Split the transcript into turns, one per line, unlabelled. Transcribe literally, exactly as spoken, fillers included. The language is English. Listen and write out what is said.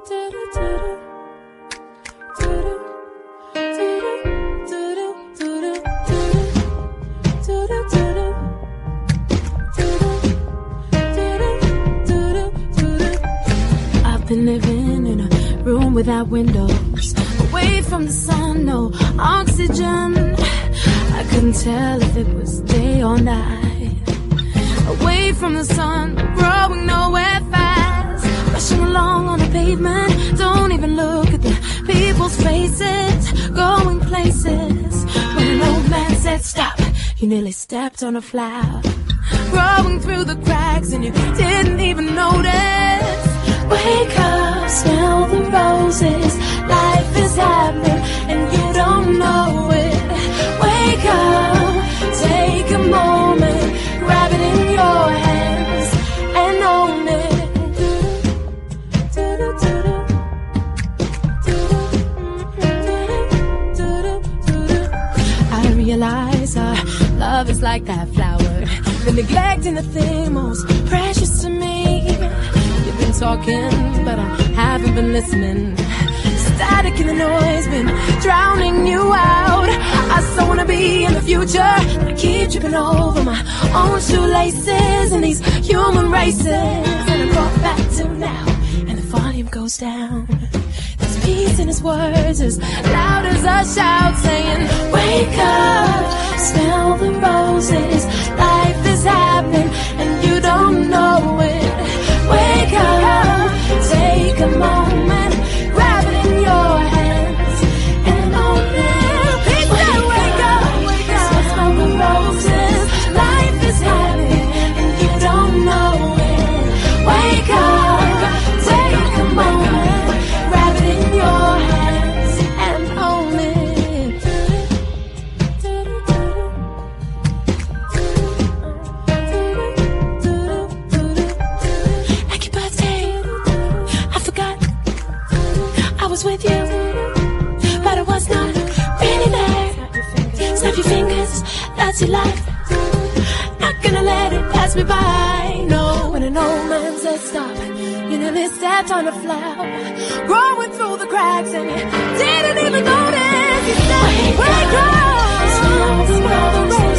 I've been living in a room without windows, away from the sun, no oxygen. I couldn't tell if it was day or night. Away from the sun, growing nowhere fast, rushing along on the pavement. Don't even look at the people's faces, going places. When an old man said stop, you nearly stepped on a flower, growing through the cracks and you didn't even notice. Wake up, smell the roses, life is happening and you don't know it. Wake up, take a moment, grab it in your hands and own it. I realize our love is like that flower, the neglect and the thing most precious to me. You've been talking, but I haven't been listening. Static in the noise, been drowning you out. I so wanna be in the future, I keep tripping over my own shoelaces and these human races. And I'm brought back to now, and the volume goes down. There's peace in his words, as loud as a shout, saying, wake up, smell the roses, life is happening and you don't know it. Wake up, take a moment, grab it in your hands and own it. People say wake up, wake up, smell the roses, life is happening and you don't know it. Wake up, take a moment, grab it in your hands and own it. Happy birthday, I forgot I was with you, but I was not really there. Snap your fingers, that's your life. Not gonna let it pass me by. No, when an old man said stop, you nearly stepped on a flower, growing through the cracks and you didn't even notice. You said, wake up, smell the roses.